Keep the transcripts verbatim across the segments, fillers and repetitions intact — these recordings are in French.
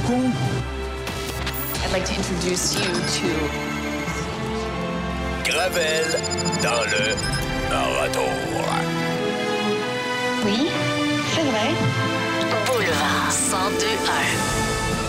con. I'd like to introduce you to... Gravel dans le retour. Oui, c'est vrai. Boulevard cent deux un.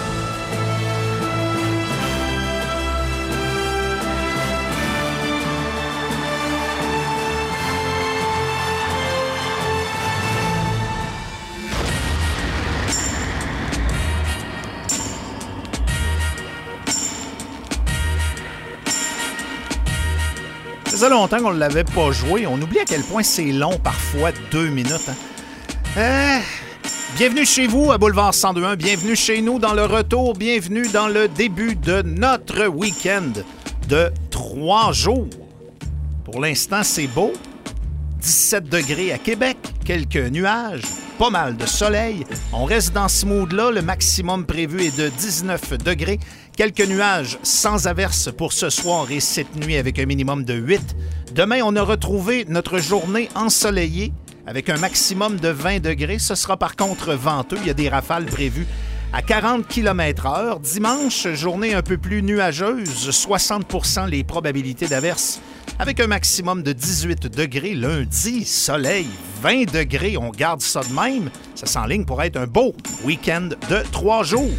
Ça faisait longtemps qu'on ne l'avait pas joué. On oublie à quel point c'est long, parfois, deux minutes. Hein. Euh, bienvenue chez vous à Boulevard cent deux un. Bienvenue chez nous dans le retour. Bienvenue dans le début de notre week-end de trois jours. Pour l'instant, c'est beau. dix-sept degrés à Québec. Quelques nuages. Pas mal de soleil. On reste dans ce mood-là. Le maximum prévu est de dix-neuf degrés. Quelques nuages sans averse pour ce soir et cette nuit avec un minimum de huit. Demain, on a retrouvé notre journée ensoleillée avec un maximum de vingt degrés. Ce sera par contre venteux. Il y a des rafales prévues à quarante kilomètres heure. Dimanche, journée un peu plus nuageuse. soixante pour cent les probabilités d'averse avec un maximum de dix-huit degrés. Lundi, soleil, vingt degrés. On garde ça de même. Ça s'enligne pour être un beau week-end de trois jours.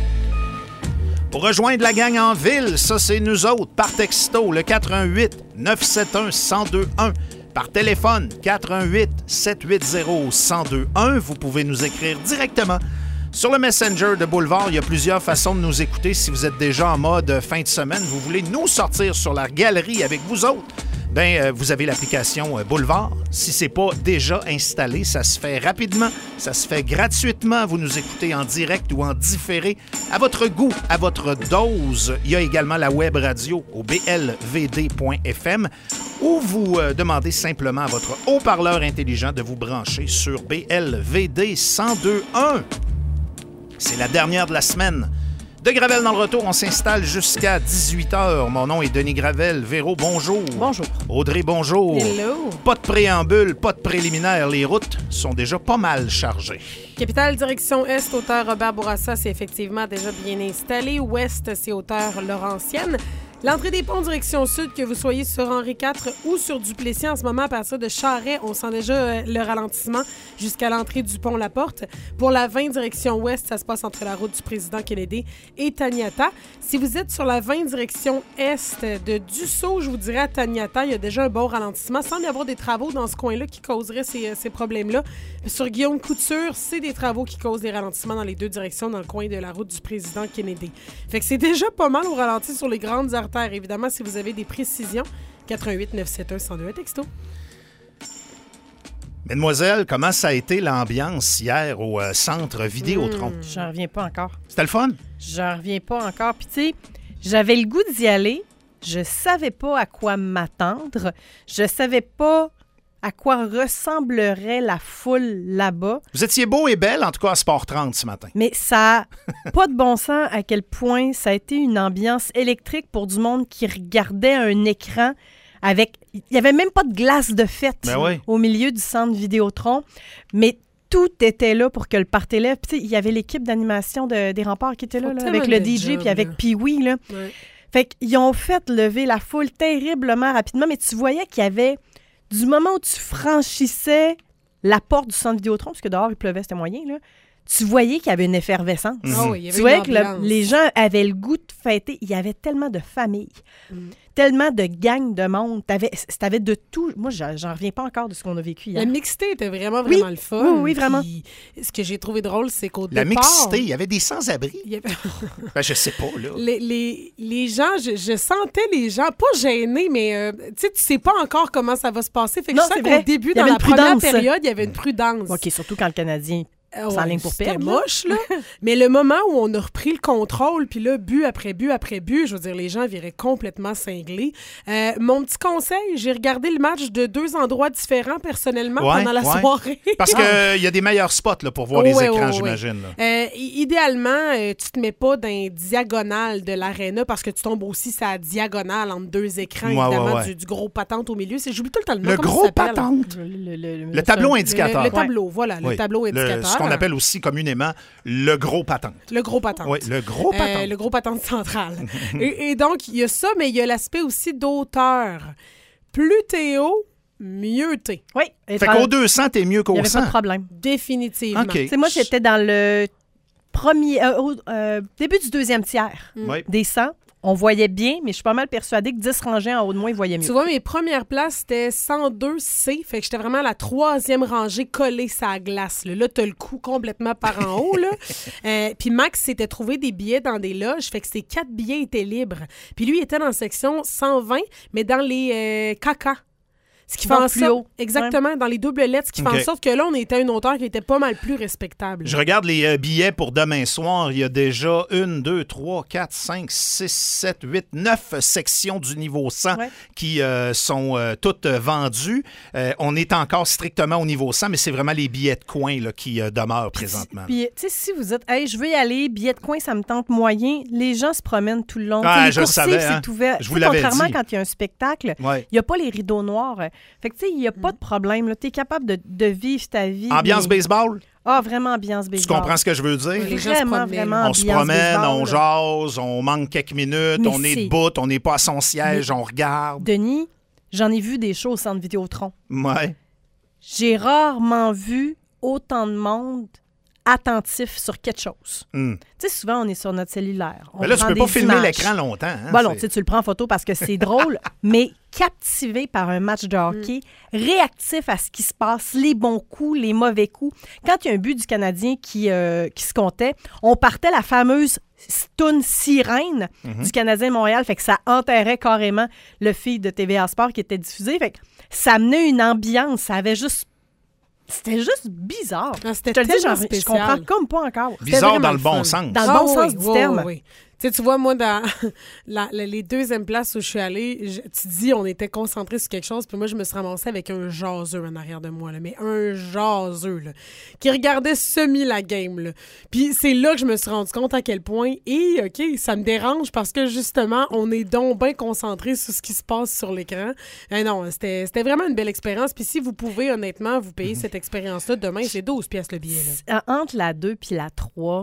Pour rejoindre la gang en ville, ça c'est nous autres, par texto, le quatre un huit neuf sept un un zéro deux un. Par téléphone, quatre un huit sept huit zéro un zéro deux un. Vous pouvez nous écrire directement sur le Messenger de Boulevard. Il y a plusieurs façons de nous écouter. Si vous êtes déjà en mode fin de semaine, vous voulez nous sortir sur la galerie avec vous autres, ben euh, vous avez l'application euh, Boulevard. Si c'est pas déjà installé, ça se fait rapidement, ça se fait gratuitement. Vous nous écoutez en direct ou en différé à votre goût, à votre dose. Il y a également la web radio au b l v d point f m où vous euh, demandez simplement à votre haut-parleur intelligent de vous brancher sur B L V D cent deux un. C'est la dernière de la semaine. De Gravel dans le retour, on s'installe jusqu'à dix-huit heures. Mon nom est Denis Gravel. Véro, bonjour. Bonjour. Audrey, bonjour. Hello. Pas de préambule, pas de préliminaire. Les routes sont déjà pas mal chargées. Capitale, direction Est, hauteur Robert Bourassa, c'est effectivement déjà bien installé. Ouest, c'est hauteur Laurentienne. L'entrée des ponts direction sud, que vous soyez sur Henri quatre ou sur Duplessis en ce moment, à partir de Charest, on sent déjà euh, le ralentissement jusqu'à l'entrée du pont La Porte. Pour la vingt direction ouest, ça se passe entre la route du président Kennedy et Taniata. Si vous êtes sur la vingt direction est de Dussault, je vous dirais à Taniata, il y a déjà un bon ralentissement. Il semble y avoir des travaux dans ce coin-là qui causeraient ces, ces problèmes-là. Sur Guillaume Couture, c'est des travaux qui causent des ralentissements dans les deux directions dans le coin de la route du président Kennedy. Fait que c'est déjà pas mal au ralenti sur les grandes artères. Évidemment, si vous avez des précisions, quatre un huit neuf sept un un zéro deux un texto. Mesdemoiselles, comment ça a été l'ambiance hier au euh, centre Vidéotron? Mmh. J'en reviens pas encore. C'était le fun? J'en reviens pas encore. Puis tu sais, j'avais le goût d'y aller. Je savais pas à quoi m'attendre. Je savais pas à quoi ressemblerait la foule là-bas. Vous étiez beau et belle, en tout cas à Sport trente ce matin. Mais ça n'a pas de bon sens à quel point ça a été une ambiance électrique pour du monde qui regardait un écran avec... Il n'y avait même pas de glace de fête ben oui. au milieu du centre Vidéotron, mais tout était là pour que le party lève. Puis, il y avait l'équipe d'animation de, des Remparts qui était là, là avec le D J puis avec Pee-Wee. Là. Ouais. Fait qu'ils ont fait lever la foule terriblement rapidement, mais tu voyais qu'il y avait... Du moment où tu franchissais la porte du centre Vidéotron, parce que dehors, il pleuvait, c'était moyen, là, tu voyais qu'il y avait une effervescence. Mm-hmm. Oh oui, il y avait tu voyais une que le, les gens avaient le goût de fêter. Il y avait tellement de familles, mm. tellement de gangs de monde. T'avais, t'avais de tout. Moi, j'en, j'en reviens pas encore de ce qu'on a vécu hier. La mixité était vraiment, vraiment oui. le fun. Oui, oui, vraiment. Puis, ce que j'ai trouvé drôle, c'est qu'au La départ... La mixité, il y avait des sans-abri. Il y avait... ben, je sais pas, là. Les, les, les gens, je, je sentais les gens, pas gênés, mais euh, tu sais, tu sais pas encore comment ça va se passer. Fait que non, je sens qu'au vrai. début, dans la première période, il y avait une prudence. OK, surtout quand le Canadien... Oh, sans ligne pour c'était perdre. moche, là. Mais le moment où on a repris le contrôle, puis là, but après but après but, je veux dire, les gens viraient complètement cinglés. Euh, mon petit conseil, j'ai regardé le match de deux endroits différents, personnellement, ouais, pendant la ouais. soirée. Parce qu'il euh, y a des meilleurs spots là, pour voir oh, les ouais, écrans, ouais, j'imagine. Ouais. Euh, idéalement, euh, tu te mets pas dans les diagonales de l'aréna parce que tu tombes aussi sur la diagonale entre deux écrans, ouais, évidemment, ouais, ouais. Du, du gros patente au milieu. C'est, j'oublie tout le temps le nom. Le Comment gros ça s'appelle? patente. Le, le, le, le tableau indicateur. Le, le tableau, voilà, oui. le tableau indicateur. Le qu'on appelle aussi communément le gros patente. Le gros patente. Oui, le gros patente. Euh, le gros patente central. et, et donc, il y a ça, mais il y a l'aspect aussi d'auteur. Plus t'es haut, mieux t'es. Oui. Fait qu'au deux cents, t'es mieux Il qu'au n'y avait pas cent. de problème. Définitivement. OK. Tu sais, moi, j'étais dans le premier, euh, au euh, début du deuxième tiers Oui. des cent. On voyait bien, mais je suis pas mal persuadée que dix rangées en haut de moi, ils voyaient mieux. Tu vois, mes premières places, c'était cent deux C. Fait que j'étais vraiment à la troisième rangée collée sur la glace. Là, là t'as le cou complètement par en haut. Là. Euh, puis Max s'était trouvé des billets dans des loges. Fait que ces quatre billets étaient libres. Puis lui, il était dans la section cent vingt, mais dans les euh, caca. Ce qui fait Donc en plus sorte, haut. exactement, dans les doubles lettres, ce qui fait OK. en sorte que là, on était à une hauteur qui était pas mal plus respectable. Je regarde les euh, billets pour demain soir. Il y a déjà une, deux, trois, quatre, cinq, six, sept, huit, neuf sections du niveau cent Ouais. qui euh, sont euh, toutes euh, vendues. Euh, on est encore strictement au niveau cent, mais c'est vraiment les billets de coin là, qui euh, demeurent présentement. Puis, tu sais, si vous dites, hey, je veux y aller, billet de coin, ça me tente moyen, les gens se promènent tout le long. Ah, Tu sais, les je le coursives, savais, hein. c'est ouvert. Je Tu vous sais, l'avais contrairement dit. quand il y a un spectacle, Ouais. il n'y a pas les rideaux noirs. Fait que, tu sais, il n'y a pas de problème. Tu es capable de, de vivre ta vie. Ambiance mais- baseball? Ah, vraiment ambiance Tu baseball. comprends ce que je veux dire? Les gens se Vraiment, promenaient, vraiment là. On se ambiance promène, baseball, on là. jase, on manque quelques minutes, Mais on est c'est- debout, on n'est pas à son siège, on regarde. Denis, j'en ai vu des shows au Centre Vidéotron. Ouais. J'ai rarement vu autant de monde attentif sur quelque chose. Hmm. Tu sais, souvent, on est sur notre cellulaire. On Mais là, tu prend peux pas des filmer images. l'écran longtemps. Hein? Bon, non, C'est- tu sais, tu le prends en photo parce que c'est drôle, mais captivé par un match de hockey, réactif à ce qui se passe, les bons coups, les mauvais coups. Quand il y a un but du Canadien qui, euh, qui se comptait, on partait la fameuse toune sirène du Canadien de Montréal, fait que ça enterrait carrément le feed de T V A Sport qui était diffusé. Fait que ça amenait une ambiance, ça avait juste... C'était juste bizarre. Ah, c'était Je te le dis, tellement genre, je spécial. comprends comme pas encore. Bizarre vraiment dans le le bon fun. sens. Dans le Ah bon oui, sens oui, du oui, terme. oui. Tu sais, tu vois, moi, dans la- la- les deuxièmes places où je suis allée, je- tu dis, on était concentrés sur quelque chose, puis moi, je me suis ramassée avec un jaseux en arrière de moi, là, mais un jaseux, là, qui regardait semi la game. Là. Puis c'est là que je me suis rendu compte à quel point, et OK, ça me dérange parce que justement, on est donc bien concentré sur ce qui se passe sur l'écran. Euh, non, c'était c'était vraiment une belle expérience. Puis si vous pouvez, honnêtement, vous payer cette expérience-là, demain, c'est douze pièces le billet. Là. Euh, Entre la deux puis la trois,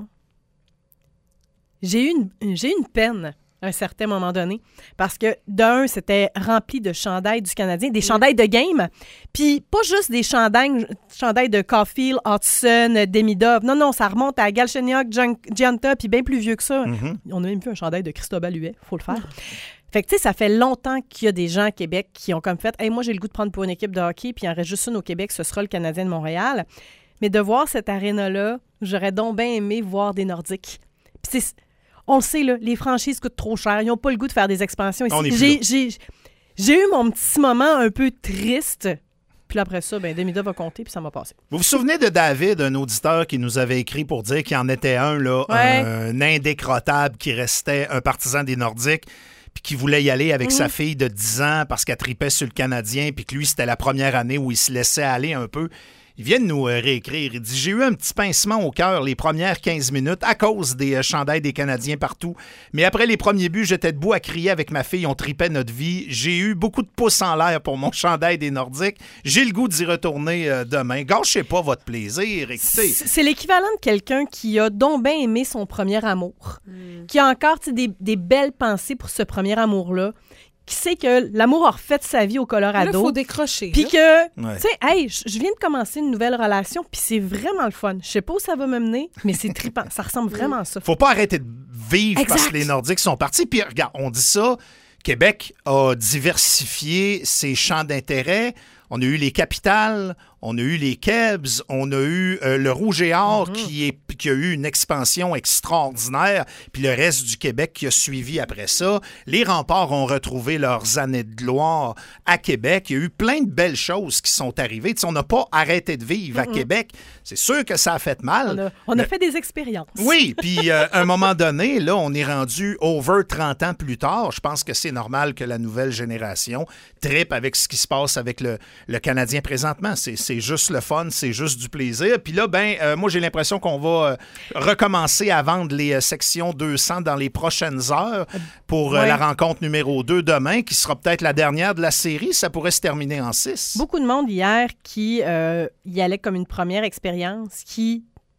j'ai eu une, j'ai eu une peine à un certain moment donné. Parce que, d'un, c'était rempli de chandails du Canadien, des chandails de game. Puis pas juste des chandails, chandails de Caulfield, Hudson, Demidov. Non, non, ça remonte à Galchenyuk, Gian- Gianta, puis bien plus vieux que ça. On a même vu un chandail de Cristobal Huet, faut le faire. Fait que, tu sais, ça fait longtemps qu'il y a des gens à Québec qui ont comme fait « Hey, moi, j'ai le goût de prendre pour une équipe de hockey, puis il en reste juste une au Québec, ce sera le Canadien de Montréal. » Mais de voir cette aréna-là, j'aurais donc bien aimé voir des Nordiques. Puis c'est... On le sait, là, les franchises coûtent trop cher. Ils n'ont pas le goût de faire des expansions ici. On est plus J'ai, là. j'ai, j'ai eu mon petit moment un peu triste. Puis là, après ça, ben, Demida va compter, puis ça m'a passé. Vous vous souvenez de David, un auditeur qui nous avait écrit pour dire qu'il en était un, là, Ouais. un indécrottable qui restait un partisan des Nordiques, puis qui voulait y aller avec sa fille de dix ans parce qu'elle tripait sur le Canadien, puis que lui, c'était la première année où il se laissait aller un peu. Il vient de nous euh, réécrire. Il dit « J'ai eu un petit pincement au cœur les premières quinze minutes à cause des euh, chandails des Canadiens partout. Mais après les premiers buts, j'étais debout à crier avec ma fille. On tripait notre vie. J'ai eu beaucoup de pouces en l'air pour mon chandail des Nordiques. J'ai le goût d'y retourner euh, demain. Gâchez pas votre plaisir. Écoutez, C'est c'est l'équivalent de quelqu'un qui a donc bien aimé son premier amour, qui a encore tu sais, des, des belles pensées pour ce premier amour-là, qui sait que l'amour a refait sa vie au Là, il Colorado. faut décrocher. Puis là. que, Ouais. tu sais, hey, je je viens de commencer une nouvelle relation, puis c'est vraiment le fun. Je sais pas où ça va me mener, mais c'est trippant. Ça ressemble vraiment à ça. faut pas arrêter de vivre Exact. parce que les Nordiques sont partis. Puis regarde, on dit ça, Québec a diversifié ses champs d'intérêt. On a eu les Capitales, on a eu les Kebs, on a eu euh, le Rouge et Or qui, est, qui a eu une expansion extraordinaire, puis le reste du Québec qui a suivi après ça. Les Remparts ont retrouvé leurs années de gloire à Québec. Il y a eu plein de belles choses qui sont arrivées. Tu sais, on n'a pas arrêté de vivre à Québec. C'est sûr que ça a fait mal. On a, on a fait des expériences. Oui, puis euh, à un moment donné, là, on est rendu over trente ans plus tard. Je pense que c'est normal que la nouvelle génération trippe avec ce qui se passe avec le, le Canadien présentement. C'est, c'est juste le fun, c'est juste du plaisir. Puis là, ben, euh, moi, j'ai l'impression qu'on va euh, recommencer à vendre les euh, sections deux cents dans les prochaines heures pour euh, Ouais. la rencontre numéro deux demain, qui sera peut-être la dernière de la série. Ça pourrait se terminer en six. Beaucoup de monde hier qui euh, y allait comme une première expérience, qui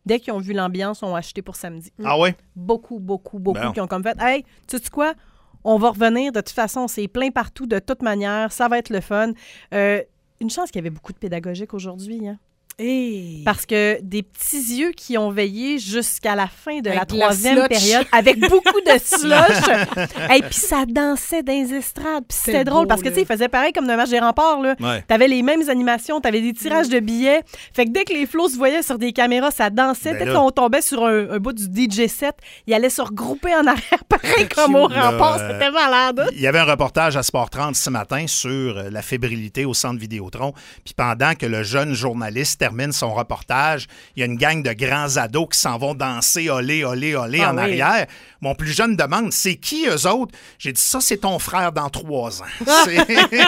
dès qu'ils ont vu l'ambiance, ont acheté pour samedi. Ah ouais? Beaucoup, beaucoup, beaucoup Bon. qui ont comme fait « Hey, tu sais quoi? On va revenir. De toute façon, c'est plein partout, de toute manière. Ça va être le fun. Euh, » Une chance qu'il y avait beaucoup de pédagogiques aujourd'hui, hein? Hey. Parce que des petits yeux qui ont veillé jusqu'à la fin de Avec la de la troisième slush. période, avec beaucoup de slush. Et puis ça dansait dans les estrades. Puis c'était C'est drôle beau, parce que, là. tu sais, ils faisaient pareil comme dans le match des remparts. Là. Ouais. T'avais les mêmes animations, t'avais des tirages de billets. Fait que dès que les flots se voyaient sur des caméras, ça dansait. Ben Dès là. qu'on tombait sur un, un bout du D J set, ils allaient se regrouper en arrière, pareil comme au Là, rempart. euh, C'était malade. Il y avait un reportage à Sport trente ce matin sur euh, la fébrilité au centre Vidéotron. Puis pendant que le jeune journaliste termine son reportage, il y a une gang de grands ados qui s'en vont danser olé, olé, olé Ah en oui. arrière. Mon plus jeune demande, c'est qui eux autres? J'ai dit, ça, c'est ton frère dans trois ans. C'est-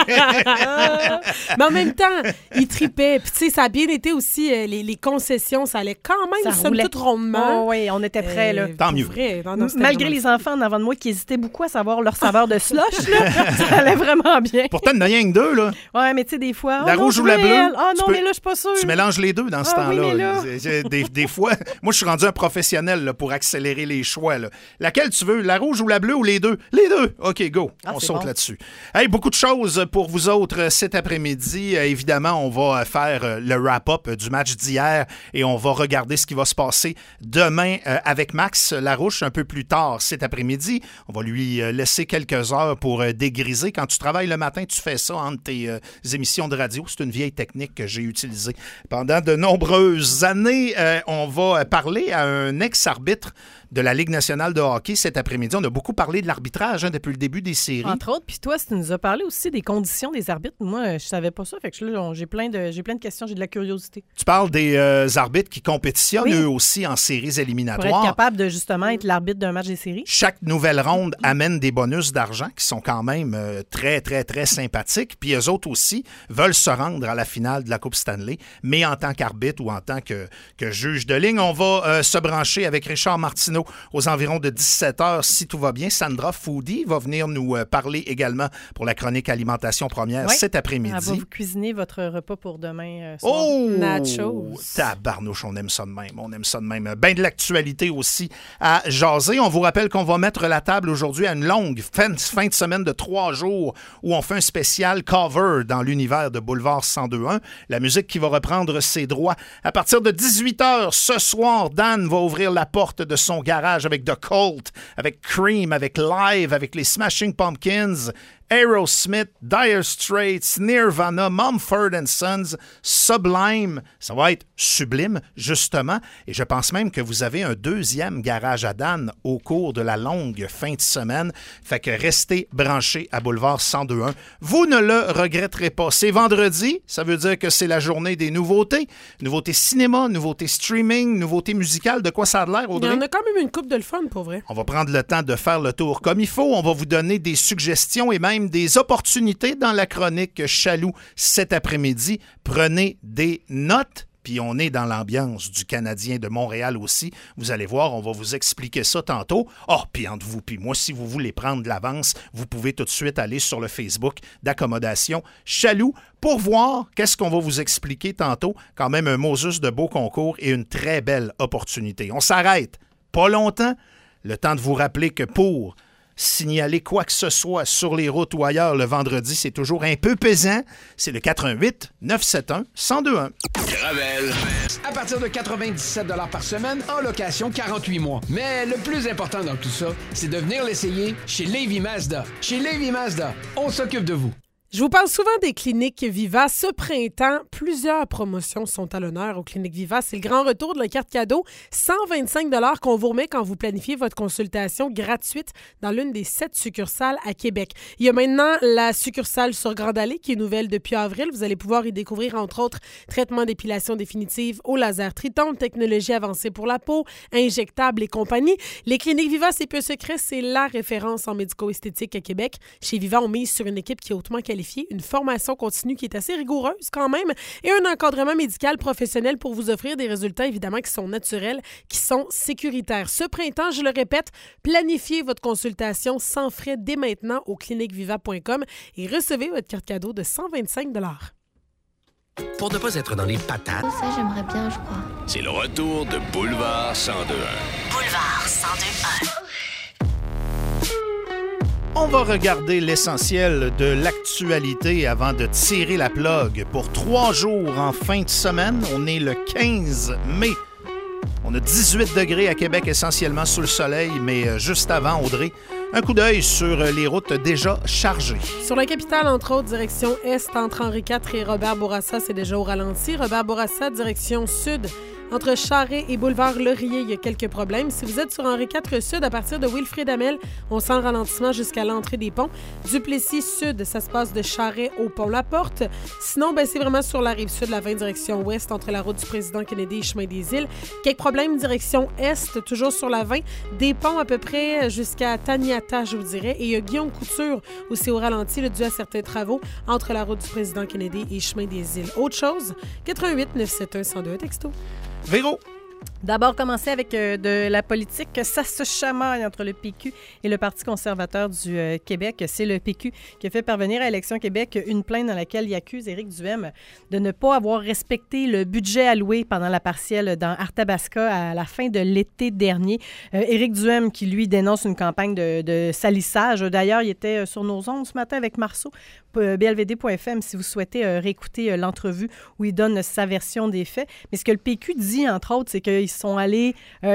Mais en même temps, ils tripaient. Puis, tu sais, ça a bien été aussi, euh, les, les concessions, ça allait quand même, Ça somme roulait. toute, rondement. Oh, oui, on était prêts. là. Euh, Tant pour mieux. vrai. Non, non, c'était Malgré vraiment- les enfants en avant de moi qui hésitaient beaucoup à savoir leur saveur de slush, là, ça allait vraiment bien. Pourtant, il n'y en a rien que deux, là. Ouais, mais tu sais, des fois. La oh non, rouge je ou la veux bleue, elle. Ah tu non, peux- mais là, je suis pas sûre. Tu mélanges les deux dans ce Ah oui, temps-là. mais là- C'est- c'est- Des, des fois, moi, je suis rendu un professionnel là, pour accélérer les choix. Là. Laquelle tu veux, la rouge ou la bleue ou les deux? Les deux. OK, go. Ah, on c'est saute bon. là-dessus. Hey, beaucoup de choses pour vous autres euh, cet après-midi. Euh, évidemment, on va euh, faire euh, le wrap-up euh, du match d'hier et on va regarder ce qui va se passer demain euh, avec Max Larouche un peu plus tard cet après-midi. On va lui euh, laisser quelques heures pour euh, dégriser. Quand tu travailles le matin, tu fais ça entre tes euh, émissions de radio. C'est une vieille technique que j'ai utilisée pendant de nombreuses années. Euh, on va parler à un ex-arbitre de la Ligue nationale de hockey cet après-midi. On a beaucoup parlé de l'arbitrage hein, depuis le début des séries. Entre autres, puis toi, tu nous as parlé aussi des conditions des arbitres. Moi, je savais pas ça. Fait que là, j'ai plein de, j'ai plein de questions, j'ai de la curiosité. Tu parles des euh, arbitres qui compétitionnent Oui. eux aussi en séries Pour être éliminatoires. capable de justement être l'arbitre d'un match des séries. Chaque nouvelle ronde amène des bonus d'argent qui sont quand même euh, très, très, très sympathiques. Puis eux autres aussi veulent se rendre à la finale de la Coupe Stanley, mais en tant qu'arbitre ou en tant que, que juge de ligne. On va euh, se brancher avec Richard Martineau aux environs de dix-sept heures, si tout va bien. Sandra Foodie va venir nous euh, parler également pour la chronique Alimentation Première Oui. cet après-midi. Elle va vous cuisiner votre repas pour demain euh, soir. Oh! Nachos. Tabarnouche, on aime ça de même. On aime ça de même. Ben de l'actualité aussi à jaser. On vous rappelle qu'on va mettre la table aujourd'hui à une longue fin, fin de semaine de trois jours où on fait un spécial cover dans l'univers de Boulevard cent deux point un. La musique qui va reprendre ses droits. À partir de dix-huit heures ce soir, Dan va ouvrir la porte de son garage avec The Cult, avec Cream, avec Live, avec les Smashing Pumpkins, Aerosmith, Dire Straits, Nirvana, Mumford and Sons, Sublime. Ça va être sublime, justement. Et je pense même que vous avez un deuxième garage à Dan au cours de la longue fin de semaine. Fait que restez branchés à Boulevard cent deux point un. Vous ne le regretterez pas. C'est vendredi. Ça veut dire que c'est la journée des nouveautés. Nouveautés cinéma, nouveautés streaming, nouveautés musicales. De quoi ça a l'air, Il y Audrey? en a quand même une coupe de le fun, pour vrai. On va prendre le temps de faire le tour comme il faut. On va vous donner des suggestions et même des opportunités dans la chronique Chaloux cet après-midi. Prenez des notes. Puis on est dans l'ambiance du Canadien de Montréal aussi. Vous allez voir, on va vous expliquer ça tantôt. Ah, oh, puis entre vous puis moi, si vous voulez prendre de l'avance, vous pouvez tout de suite aller sur le Facebook d'accommodation Chaloux pour voir qu'est-ce qu'on va vous expliquer tantôt. Quand même un Moses de beau concours et une très belle opportunité. On s'arrête pas longtemps. Le temps de vous rappeler que pour signaler quoi que ce soit sur les routes ou ailleurs le vendredi, c'est toujours un peu pesant. C'est le quatre un huit neuf sept un un zéro deux un. Gravel. À partir de quatre-vingt-dix-sept dollars par semaine, en location quarante-huit mois. Mais le plus important dans tout ça, c'est de venir l'essayer chez Lévis Mazda. Chez Lévis Mazda, on s'occupe de vous. Je vous parle souvent des cliniques Viva. Ce printemps, plusieurs promotions sont à l'honneur aux cliniques Viva. C'est le grand retour de la carte cadeau. cent vingt-cinq dollars qu'on vous remet quand vous planifiez votre consultation gratuite dans l'une des sept succursales à Québec. Il y a maintenant la succursale sur Grande Allée qui est nouvelle depuis avril. Vous allez pouvoir y découvrir, entre autres, traitement d'épilation définitive au laser Triton, technologie avancée pour la peau, injectable et compagnie. Les cliniques Viva, c'est peu secret, c'est la référence en médico-esthétique à Québec. Chez Viva, on mise sur une équipe qui est hautement qualifiée, une formation continue qui est assez rigoureuse quand même et un encadrement médical professionnel pour vous offrir des résultats évidemment qui sont naturels, qui sont sécuritaires. Ce printemps, je le répète, planifiez votre consultation sans frais dès maintenant au clinique viva point com et recevez votre carte cadeau de cent vingt-cinq dollars. Pour ne pas être dans les patates, Ça, j'aimerais bien, je crois. c'est le retour de Boulevard cent deux un. Boulevard cent deux un. On va regarder l'essentiel de l'actualité avant de tirer la plug. Pour trois jours en fin de semaine, on est le quinze mai. On a dix-huit degrés à Québec, essentiellement sous le soleil, mais juste avant, Audrey, un coup d'œil sur les routes déjà chargées. Sur la capitale, entre autres, direction Est, entre Henri quatre et Robert Bourassa, c'est déjà au ralenti. Robert Bourassa, direction Sud, entre Charest et Boulevard Laurier, il y a quelques problèmes. Si vous êtes sur Henri quatre Sud, à partir de Wilfrid Hamel, on sent le ralentissement jusqu'à l'entrée des ponts. Duplessis Sud, ça se passe de Charest au pont La Porte. Sinon, ben, c'est vraiment sur la rive sud, la vingt direction ouest, entre la route du président Kennedy et chemin des Îles. Quelques problèmes direction Est, toujours sur la vingt. Des ponts à peu près jusqu'à Taniata, je vous dirais. Et il y a Guillaume Couture aussi au ralenti, le dû à certains travaux entre la route du président Kennedy et chemin des Îles. Autre chose, quatre-vingt-huit neuf cent soixante-un cent deux, texto. Véro. D'abord, commencer avec euh, de la politique. Ça se chamaille entre le P Q et le Parti conservateur du euh, Québec. C'est le P Q qui a fait parvenir à Élections Québec une plainte dans laquelle il accuse Éric Duhaime de ne pas avoir respecté le budget alloué pendant la partielle dans Arthabasca à la fin de l'été dernier. Euh, Éric Duhaime qui, lui, dénonce une campagne de, de salissage. D'ailleurs, il était sur nos ondes ce matin avec Marceau, b l v d point f m, si vous souhaitez euh, réécouter euh, l'entrevue où il donne sa version des faits. Mais ce que le P Q dit, entre autres, c'est qu'ils sont allés euh,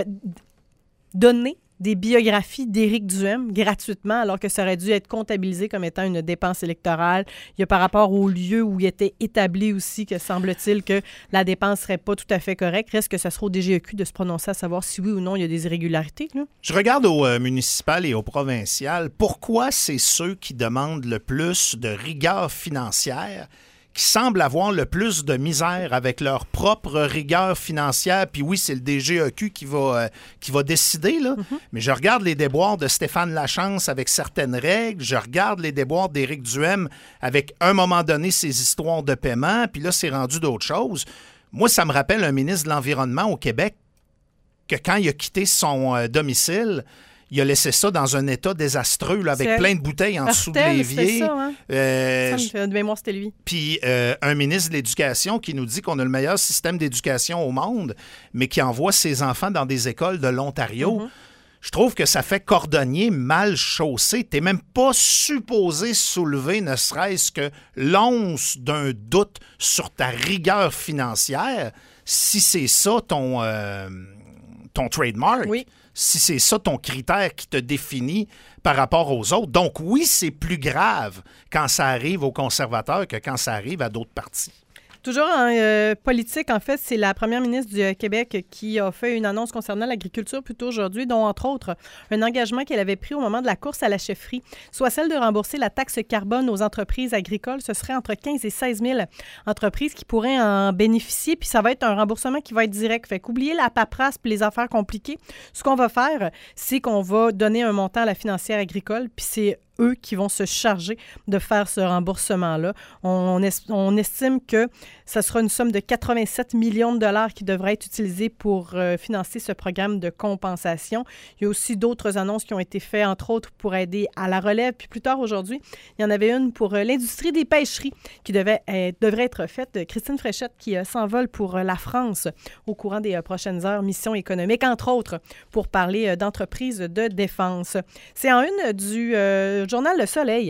donner des biographies d'Éric Duhaime gratuitement, alors que ça aurait dû être comptabilisé comme étant une dépense électorale. Il y a par rapport au lieu où il était établi aussi que semble-t-il que la dépense serait pas tout à fait correcte. Reste que ça sera au D G E Q de se prononcer à savoir si oui ou non il y a des irrégularités. Là. Je regarde au euh, municipal et au provincial. Pourquoi c'est ceux qui demandent le plus de rigueur financière qui semblent avoir le plus de misère avec leur propre rigueur financière? Puis oui, c'est le D G E Q qui va, euh, qui va décider, là. Mm-hmm. Mais je regarde les déboires de Stéphane Lachance avec certaines règles. Je regarde les déboires d'Éric Duhaime avec, à un moment donné, ses histoires de paiement. Puis là, c'est rendu d'autres choses. Moi, ça me rappelle un ministre de l'Environnement au Québec que quand il a quitté son euh, domicile, il a laissé ça dans un état désastreux, là, avec c'est plein de bouteilles en dessous de Artel, l'évier. ça, hein? Euh, ça me fait de mémoire, c'était lui. Puis euh, un ministre de l'Éducation qui nous dit qu'on a le meilleur système d'éducation au monde, mais qui envoie ses enfants dans des écoles de l'Ontario. Mm-hmm. Je trouve que ça fait cordonnier mal chaussé. T'es même pas supposé soulever ne serait-ce que l'once d'un doute sur ta rigueur financière si c'est ça ton, euh, ton trademark. Oui. Si c'est ça ton critère qui te définit par rapport aux autres. Donc oui, c'est plus grave quand ça arrive aux conservateurs que quand ça arrive à d'autres partis. Toujours en euh, politique, en fait, c'est la première ministre du euh, Québec qui a fait une annonce concernant l'agriculture plus tôt aujourd'hui, dont, entre autres, un engagement qu'elle avait pris au moment de la course à la chefferie, soit celle de rembourser la taxe carbone aux entreprises agricoles. Ce serait entre quinze et seize mille entreprises qui pourraient en bénéficier, puis ça va être un remboursement qui va être direct. Fait qu'oubliez la paperasse puis les affaires compliquées. Ce qu'on va faire, c'est qu'on va donner un montant à la financière agricole, puis c'est eux qui vont se charger de faire ce remboursement-là. On, est, on estime que ça sera une somme de quatre-vingt-sept millions de dollars qui devrait être utilisée pour euh, financer ce programme de compensation. Il y a aussi d'autres annonces qui ont été faites, entre autres, pour aider à la relève. Puis plus tard aujourd'hui, il y en avait une pour euh, l'industrie des pêcheries qui devait, euh, devrait être faite. Christine Fréchette qui euh, s'envole pour euh, la France au courant des euh, prochaines heures, mission économique, entre autres, pour parler euh, d'entreprises de défense. C'est en une du euh, journal Le Soleil.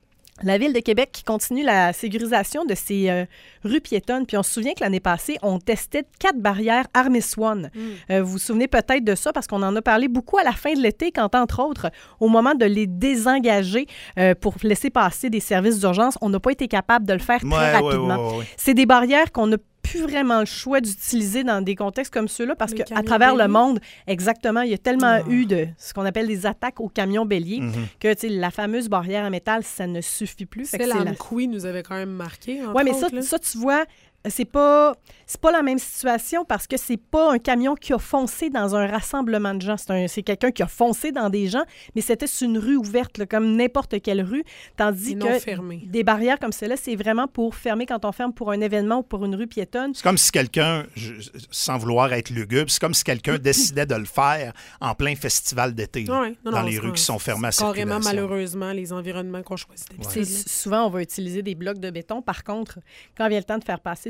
La Ville de Québec qui continue la sécurisation de ses euh, rues piétonnes. Puis on se souvient que l'année passée, on testait quatre barrières Army Swan. Mm. Euh, vous vous souvenez peut-être de ça parce qu'on en a parlé beaucoup à la fin de l'été quand, entre autres, au moment de les désengager euh, pour laisser passer des services d'urgence, on n'a pas été capable de le faire très ouais, rapidement. Ouais, ouais, ouais. C'est des barrières qu'on a plus vraiment le choix d'utiliser dans des contextes comme ceux-là parce qu'à travers bélier. Le monde, exactement, il y a tellement oh. eu de ce qu'on appelle des attaques aux camions béliers mm-hmm. que la fameuse barrière en métal, ça ne suffit plus. C'est la Amqui nous avait quand même marqué. Oui, mais ça, ça, tu vois, c'est pas, c'est pas la même situation parce que c'est pas un camion qui a foncé dans un rassemblement de gens. C'est, un, c'est quelqu'un qui a foncé dans des gens, mais c'était sur une rue ouverte, là, comme n'importe quelle rue. Tandis que fermé. Des barrières comme celle-là, c'est vraiment pour fermer quand on ferme pour un événement ou pour une rue piétonne. C'est comme si quelqu'un, je, sans vouloir être lugubre, c'est comme si quelqu'un décidait de le faire en plein festival d'été, ouais, non, dans non, les rues qui sont fermées à circulation. Carrément, malheureusement, les environnements qu'on choisit d'habitude. Ouais. Souvent, on va utiliser des blocs de béton. Par contre, quand vient le temps de faire passer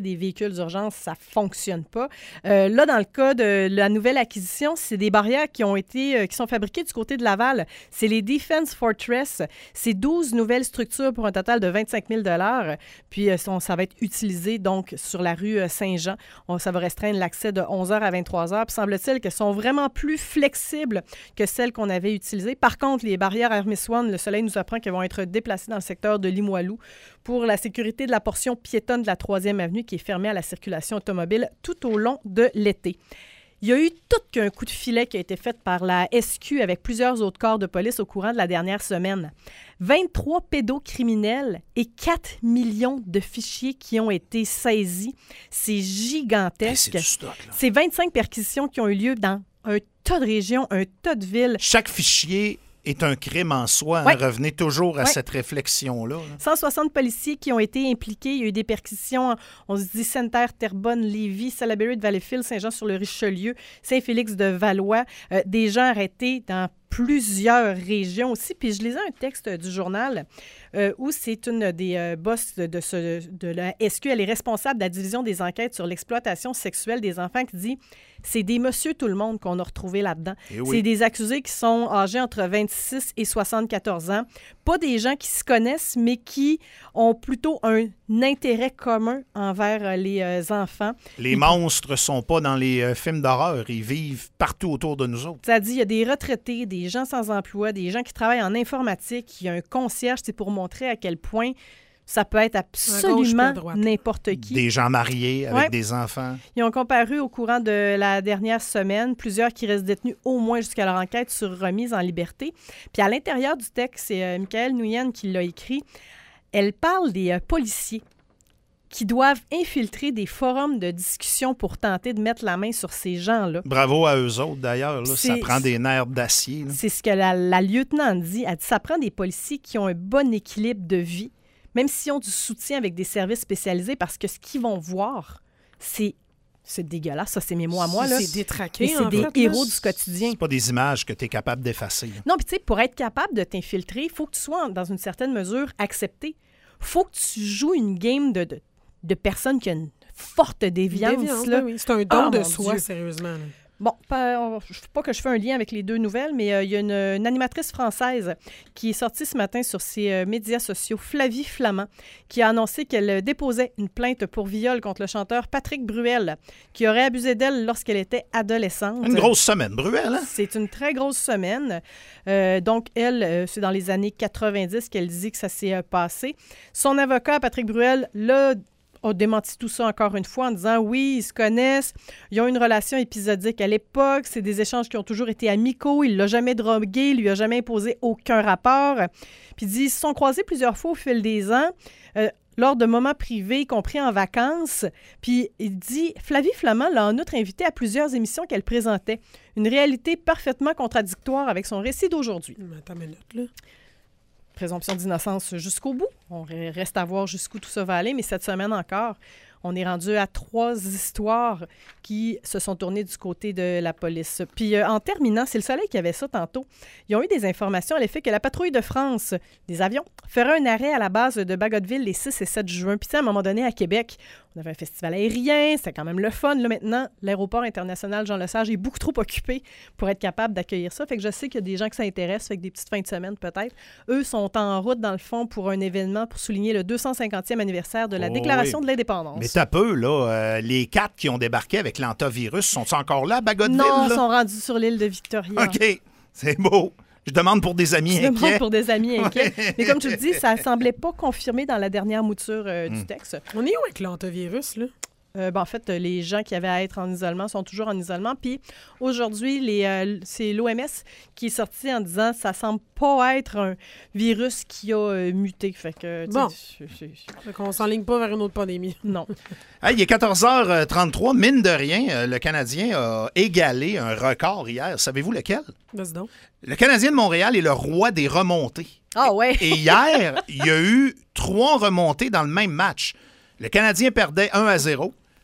des véhicules d'urgence, ça fonctionne pas. Euh, là, dans le cas de la nouvelle acquisition, c'est des barrières qui ont été, euh, qui sont fabriquées du côté de Laval. C'est les Defense Fortress. C'est douze nouvelles structures pour un total de vingt-cinq mille dollars. Puis, euh, ça va être utilisé donc sur la rue Saint-Jean. On, ça va restreindre l'accès de onze heures à vingt-trois heures. Puis, semble-t-il qu'elles sont vraiment plus flexibles que celles qu'on avait utilisées. Par contre, les barrières Hermes One, le Soleil nous apprend qu'elles vont être déplacées dans le secteur de Limoilou pour la sécurité de la portion piétonne de la troisième avenue qui est fermée à la circulation automobile tout au long de l'été. Il y a eu tout qu'un coup de filet qui a été fait par la S Q avec plusieurs autres corps de police au courant de la dernière semaine. vingt-trois pédocriminels et quatre millions de fichiers qui ont été saisis. C'est gigantesque. Hey, c'est du stock, là. C'est vingt-cinq perquisitions qui ont eu lieu dans un tas de régions, un tas de villes. Chaque fichier est un crime en soi. Hein? Ouais. Revenez toujours à Ouais. cette réflexion-là. Là. cent soixante policiers qui ont été impliqués. Il y a eu des perquisitions, on se dit Sainte-Terre, Terrebonne, Lévis, Salaberry de Valleyfield, Saint-Jean-sur-le-Richelieu, Saint-Félix de Valois. Euh, des gens arrêtés dans plusieurs régions aussi. Puis je lisais un texte du journal euh, où c'est une des euh, boss de, de, ce, de la S Q, elle est responsable de la division des enquêtes sur l'exploitation sexuelle des enfants, qui dit c'est des monsieur tout le monde qu'on a retrouvé là-dedans. Eh oui. C'est des accusés qui sont âgés entre vingt-six et soixante-quatorze ans. Pas des gens qui se connaissent, mais qui ont plutôt un intérêt commun envers les euh, enfants. Les monstres sont pas dans les euh, films d'horreur. Ils vivent partout autour de nous autres. Ça dit, il y a des retraités, des gens sans emploi, des gens qui travaillent en informatique, il y a un concierge, c'est pour montrer à quel point ça peut être absolument n'importe qui. Des gens mariés avec Ouais. des enfants. Ils ont comparu au courant de la dernière semaine, plusieurs qui restent détenus au moins jusqu'à leur enquête sur remise en liberté. Puis à l'intérieur du texte, c'est euh, Michael Nguyen qui l'a écrit, elle parle des euh, policiers qui doivent infiltrer des forums de discussion pour tenter de mettre la main sur ces gens-là. Bravo à eux autres, d'ailleurs. Là, ça C'est- prend des nerfs d'acier. Là. C'est ce que la, la lieutenant dit. Elle dit ça prend des policiers qui ont un bon équilibre de vie, même s'ils ont du soutien avec des services spécialisés, parce que ce qu'ils vont voir, c'est, c'est dégueulasse. Ça, c'est mes mots à moi. Là. C'est détraqué, Mais c'est en des fait, héros là. du quotidien. C'est pas des images que tu es capable d'effacer. là. Non, puis tu sais, pour être capable de t'infiltrer, il faut que tu sois, dans une certaine mesure, accepté. faut que tu joues une game de, de, de personnes qui ont une forte déviance. Déviance, là. oui, oui. C'est un don Ah, de mon soi, Dieu. sérieusement. là. Bon, pas, on- je ne sais pas que je fais un lien avec les deux nouvelles, mais euh, il y a une, une animatrice française qui est sortie ce matin sur ses euh, médias sociaux, Flavie Flamand, qui a annoncé qu'elle euh, déposait une plainte pour viol contre le chanteur Patrick Bruel, qui aurait abusé d'elle lorsqu'elle était adolescente. Une grosse semaine, Bruel, hein? C'est une très grosse semaine. Euh, donc, elle, euh, c'est dans les années quatre-vingt-dix qu'elle dit que ça s'est euh, passé. Son avocat, Patrick Bruel, l'a a démenti tout ça encore une fois en disant oui, ils se connaissent, ils ont une relation épisodique à l'époque, c'est des échanges qui ont toujours été amicaux, il l'a jamais drogué, il lui a jamais imposé aucun rapport. Puis il dit ils se sont croisés plusieurs fois au fil des ans, euh, lors de moments privés, y compris en vacances. Puis il dit Flavie Flamand l'a en outre invité à plusieurs émissions qu'elle présentait. Une réalité parfaitement contradictoire avec son récit d'aujourd'hui. Mais attends une minute, là. Présomption d'innocence jusqu'au bout. On reste à voir jusqu'où tout ça va aller, mais cette semaine encore, on est rendu à trois histoires qui se sont tournées du côté de la police. Puis euh, en terminant, c'est le Soleil qui avait ça tantôt. Ils ont eu des informations à l'effet que la patrouille de France, des avions, ferait un arrêt à la base de Bagotville les six et sept juin. Puis tu sais, à un moment donné, à Québec, on avait un festival aérien, c'était quand même le fun. Là, maintenant, l'aéroport international Jean-Lesage est beaucoup trop occupé pour être capable d'accueillir ça. Fait que je sais qu'il y a des gens qui s'intéressent, fait que des petites fins de semaine peut-être. Eux sont en route, dans le fond, pour un événement pour souligner le deux cent cinquantième anniversaire de la Oh Déclaration oui. de l'indépendance. Mais t'as peu, là. euh, les quatre qui ont débarqué avec l'antivirus, sont-ils encore là à Bagotville? Non, ils là? sont rendus sur l'île de Victoria. OK, c'est beau. Je demande pour des amis Je demande inquiets. pour des amis inquiets. Mais comme tu le dis, ça semblait pas confirmé dans la dernière mouture euh, du texte. On est où avec l'antivirus, là? Euh, ben, en fait, euh, les gens qui avaient à être en isolement sont toujours en isolement. Puis aujourd'hui, les, euh, c'est l'O M S qui est sorti en disant que ça semble pas être un virus qui a euh, muté. Fait que, tu sais, Bon. c'est- c'est- Fait qu'on s'enligne pas vers une autre pandémie. non. Hey, il est quatorze heures trente-trois. Mine de rien, euh, le Canadien a égalé un record hier. Savez-vous lequel? Vas-y donc. Le Canadien de Montréal est le roi des remontées. Ah ouais. Et hier, il y a eu trois remontées dans le même match. Le Canadien perdait un à zéro.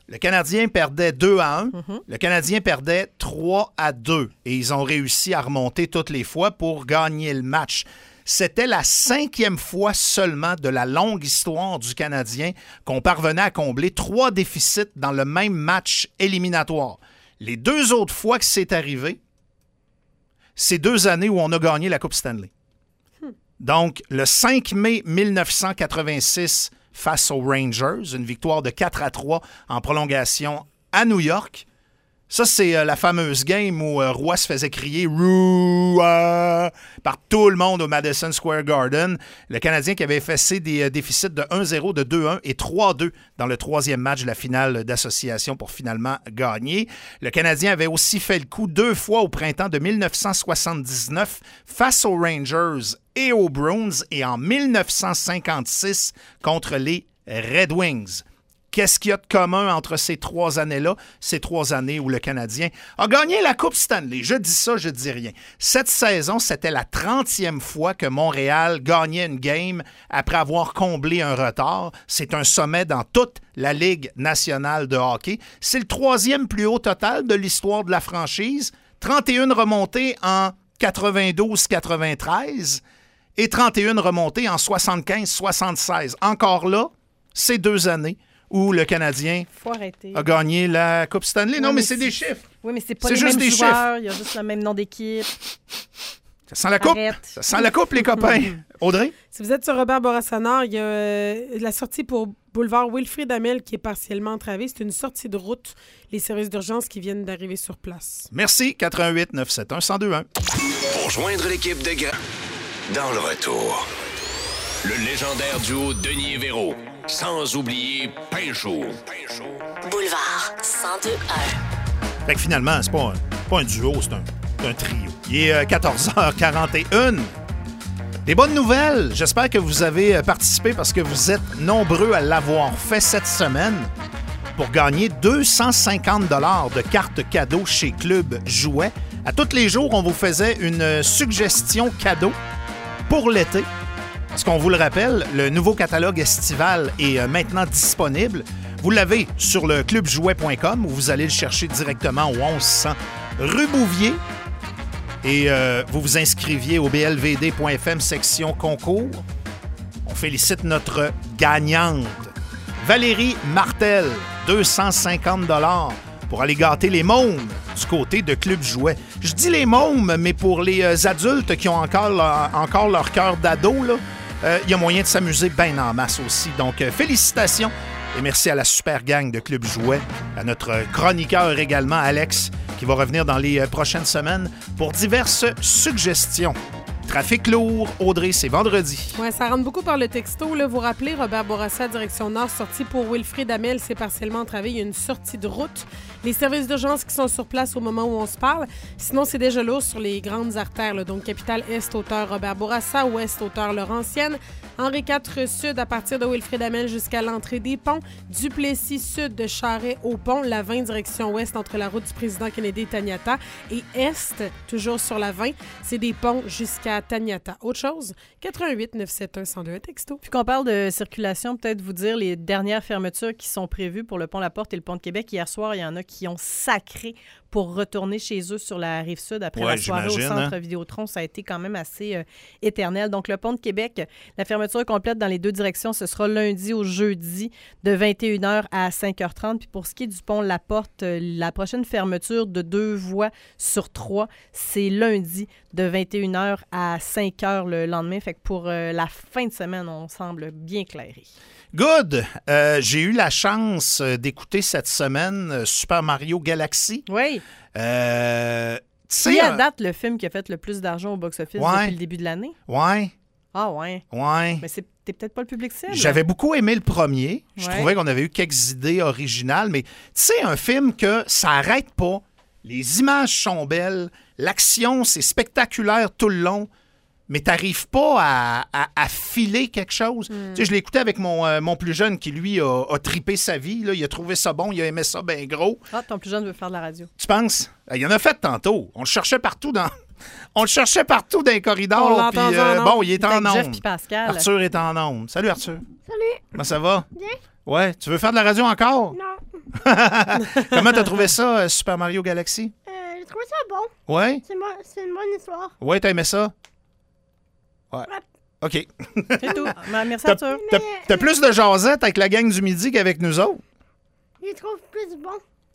Le Canadien perdait deux à un. Mm-hmm. Le Canadien perdait trois à deux. Et ils ont réussi à remonter toutes les fois pour gagner le match. C'était la cinquième fois seulement de la longue histoire du Canadien qu'on parvenait à combler trois déficits dans le même match éliminatoire. Les deux autres fois que c'est arrivé, c'est deux années où on a gagné la Coupe Stanley. Hmm. Donc, le cinq mai mille neuf cent quatre-vingt-six, face aux Rangers, une victoire de quatre à trois en prolongation à New York. Ça, c'est euh, la fameuse game où euh, Roy se faisait crier « Roua » par tout le monde au Madison Square Garden. Le Canadien qui avait effacé des euh, déficits de un zéro, de deux un et trois deux dans le troisième match de la finale d'association pour finalement gagner. Le Canadien avait aussi fait le coup deux fois au printemps de mille neuf cent soixante-dix-neuf face aux Rangers et aux Bruins et en mille neuf cent cinquante-six contre les Red Wings. Qu'est-ce qu'il y a de commun entre ces trois années-là? Ces trois années où le Canadien a gagné la Coupe Stanley. Je dis ça, je dis rien. Cette saison, c'était la trentième fois que Montréal gagnait une game après avoir comblé un retard. C'est un sommet dans toute la Ligue nationale de hockey. C'est le troisième plus haut total de l'histoire de la franchise. trente et un remontées en quatre-vingt-douze quatre-vingt-treize et trente et un remontées en soixante-quinze soixante-seize. Encore là, ces deux années où le Canadien a gagné la Coupe Stanley. Oui, non, mais, mais c'est, c'est des chiffres. Oui, mais c'est pas c'est les juste mêmes des joueurs. chiffres. Il y a juste le même nom d'équipe. Ça sent la coupe. Arrête. Ça sent la coupe, les copains. Audrey? Si vous êtes sur Robert Bourassa-Nord, il y a euh, la sortie pour boulevard Wilfrid Hamel qui est partiellement entravée. C'est une sortie de route. Les services d'urgence qui viennent d'arriver sur place. Merci. quatre un huit neuf sept un un zéro deux un. Pour joindre l'équipe de Grand... Dans le retour, le légendaire duo Denis et Véro. Sans oublier Pinchot. Boulevard cent deux un. Fait que finalement, c'est pas un, pas un duo, c'est un, c'est un trio. Il est euh, quatorze heures quarante et une. Des bonnes nouvelles. J'espère que vous avez participé parce que vous êtes nombreux à l'avoir fait cette semaine pour gagner deux cent cinquante dollars de cartes cadeaux chez Club Jouet. À tous les jours, on vous faisait une suggestion cadeau pour l'été. Parce qu'on vous le rappelle, le nouveau catalogue estival est maintenant disponible. Vous l'avez sur le club jouet point com où vous allez le chercher directement au onze cents rue Bouvier. Et euh, vous vous inscriviez au b l v d point f m section concours. On félicite notre gagnante, Valérie Martel, deux cent cinquante dollars pour aller gâter les mômes du côté de Club Jouet. Je dis les mômes, mais pour les adultes qui ont encore leur, encore leur cœur d'ado, là, il euh, y a moyen de s'amuser bien en masse aussi. Donc, euh, félicitations et merci à la super gang de Club Jouet, à notre chroniqueur également, Alex, qui va revenir dans les euh, prochaines semaines pour diverses suggestions. Trafic lourd, Audrey, c'est vendredi. Oui, ça rentre beaucoup par le texto. Là. Vous rappelez, Robert Bourassa, direction Nord, sortie pour Wilfrid Hamel, c'est partiellement entravé. Il y a une sortie de route. Les services d'urgence qui sont sur place au moment où on se parle. Sinon, c'est déjà lourd sur les grandes artères. Là. Donc, Capitale Est, hauteur Robert Bourassa, Ouest, hauteur Laurentienne. Henri quatre Sud, à partir de Wilfrid Hamel jusqu'à l'entrée des ponts. Duplessis Sud de Charest au pont. La vingt, direction Ouest, entre la route du président Kennedy et Taniata. Et Est, toujours sur la vingt, c'est des ponts jusqu'à Taniata. Autre chose, quatre un huit neuf sept un un zéro deux un texto. Puis qu'on parle de circulation, peut-être vous dire les dernières fermetures qui sont prévues pour le pont La Porte et le pont de Québec. Hier soir, il y en a qui ont sacré pour retourner chez eux sur la Rive-Sud après ouais, la soirée au Centre hein? Vidéotron. Ça a été quand même assez euh, éternel. Donc, le pont de Québec, la fermeture complète dans les deux directions, ce sera lundi au jeudi de vingt et une heures à cinq heures trente. Puis pour ce qui est du pont La Porte, euh, la prochaine fermeture de deux voies sur trois, c'est lundi de vingt et une heures à cinq heures le lendemain. Fait que pour euh, la fin de semaine, on semble bien clairé. Good! Euh, j'ai eu la chance d'écouter cette semaine Super Mario Galaxy. Oui. Euh, Qui à date le film qui a fait le plus d'argent au box-office ouais. depuis le début de l'année? Ouais. Ah ouais. Ouais. Mais c'est t'es peut-être pas le public cible. J'avais beaucoup aimé le premier. Je ouais. trouvais qu'on avait eu quelques idées originales, mais tu sais, un film que ça arrête pas. Les images sont belles, l'action, c'est spectaculaire tout le long, mais t'arrives pas à, à, à filer quelque chose. Mm. Tu sais, je l'ai écouté avec mon, euh, mon plus jeune qui, lui, a, a tripé sa vie. Là. Il a trouvé ça bon, il a aimé ça bien gros. Ah, ton plus jeune veut faire de la radio. Tu penses? Il en a fait tantôt. On le cherchait partout dans... On le cherchait partout dans les corridors. Puis, euh, bon, il est en onde. Jeff puis Pascal. Arthur est en onde. Salut, Arthur. Salut. Comment ça va? Bien. Ouais. Tu veux faire de la radio encore? Non. Comment t'as trouvé ça, euh, Super Mario Galaxy? Euh, j'ai trouvé ça bon. Ouais? C'est, mo- c'est une bonne histoire. Ouais, t'as aimé ça? Ouais. Ouais. OK. C'est tout. Ben, merci, T'as, Arthur. t'as- t'as plus de jasette avec la gang du midi qu'avec nous autres? Je les trouve plus bon.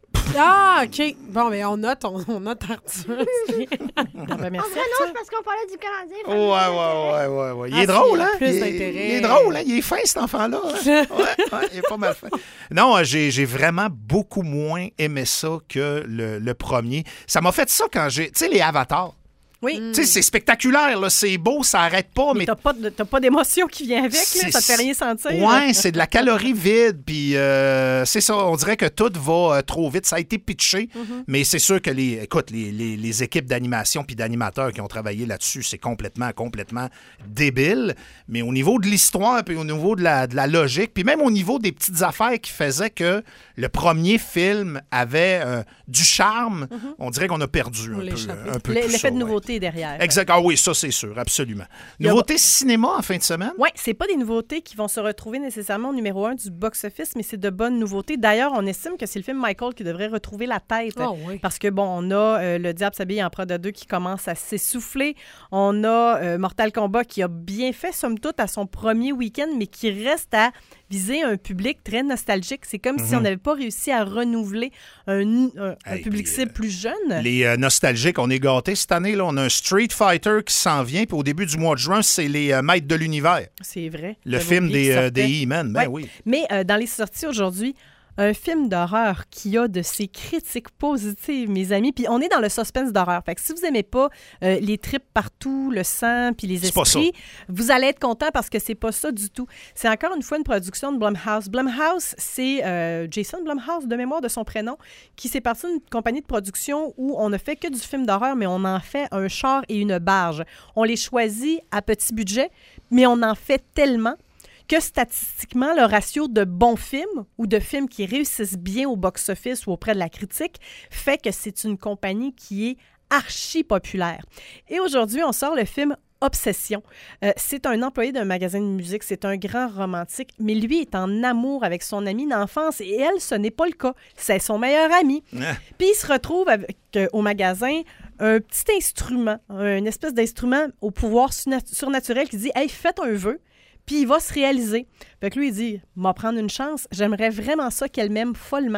Ah, OK. Bon, mais on note, on, on note Arthur. Ah, ben, En merci, vrai, non, Arthur. c'est parce qu'on parlait du Canadien. fait que Ouais, j'ai ouais, intérêt. ouais, ouais, ouais. Il Ah, est drôle, il a hein? plus il, est, d'intérêt. il est drôle, hein? Il est fin, cet enfant-là. Hein? Ouais, ouais, il est pas mal fin. Non, euh, j'ai, j'ai vraiment beaucoup moins aimé ça que le, le premier. Ça m'a fait ça quand j'ai... Tu sais, les avatars. Oui. Tu sais, c'est spectaculaire, là. C'est beau, ça arrête pas, Mais mais... t'as pas, de- t'as pas d'émotion qui vient avec, là. C'est- Ça te fait rien sentir. Ouais, c'est de la calorie vide, puis euh, c'est ça, on dirait que tout va euh, trop vite. Ça a été pitché, Mm-hmm. mais c'est sûr que les, écoute, les, les, les équipes d'animation puis d'animateurs qui ont travaillé là-dessus, c'est complètement, complètement débile. Mais au niveau de l'histoire, puis au niveau de la, de la logique, puis même au niveau des petites affaires qui faisaient que le premier film avait euh, du charme, on dirait qu'on a perdu On un l'a peu, échappé. un peu L- tout L'effet ça, de ouais. nouveauté derrière. Exact. Ah oui, ça, c'est sûr, absolument. Il y a- Nouveauté cinéma en fin de semaine? Oui, c'est pas des nouveautés qui vont se retrouver nécessairement au numéro un du box-office, mais c'est de bonnes nouveautés. D'ailleurs, on estime que c'est le film Michael qui devrait retrouver la tête. Ah oui. Parce que, bon, on a euh, Le Diable s'habille en Prada deux qui commence à s'essouffler. On a euh, Mortal Kombat qui a bien fait, somme toute, à son premier week-end, mais qui reste à viser un public très nostalgique. C'est comme si on n'avait pas réussi à renouveler un, un- un Hey, public puis, cible plus jeune. Les euh, nostalgiques, on est gâtés cette année. Là, on a un Street Fighter qui s'en vient. Puis au début du mois de juin, c'est les euh, Maîtres de l'univers. C'est vrai. Le J'avais film oublié des, qu'il euh, sortait. des E-Men. Ben Ouais. oui. Mais euh, dans les sorties aujourd'hui, un film d'horreur qui a de ses critiques positives, mes amis. Puis on est dans le suspense d'horreur. Fait que si vous n'aimez pas euh, les tripes partout, le sang, puis les C'est pas esprits, vous allez être content parce que c'est pas ça du tout. C'est encore une fois une production de Blumhouse. Blumhouse, c'est euh, Jason Blumhouse, de mémoire de son prénom, qui s'est parti d'une compagnie de production où on ne fait que du film d'horreur, mais on en fait un char et une barge. On les choisit à petit budget, mais on en fait tellement que statistiquement, le ratio de bons films ou de films qui réussissent bien au box-office ou auprès de la critique fait que c'est une compagnie qui est archi populaire. Et aujourd'hui, on sort le film Obsession. Euh, c'est un employé d'un magasin de musique, c'est un grand romantique, mais lui est en amour avec son amie d'enfance et elle, ce n'est pas le cas. C'est son meilleur ami. Ah. Puis il se retrouve avec, euh, au magasin un petit instrument, une espèce d'instrument au pouvoir surna- surnaturel qui dit « Hey, faites un vœu ». Puis il va se réaliser. Fait que lui, il dit, m'a prendre une chance. J'aimerais vraiment ça qu'elle m'aime follement.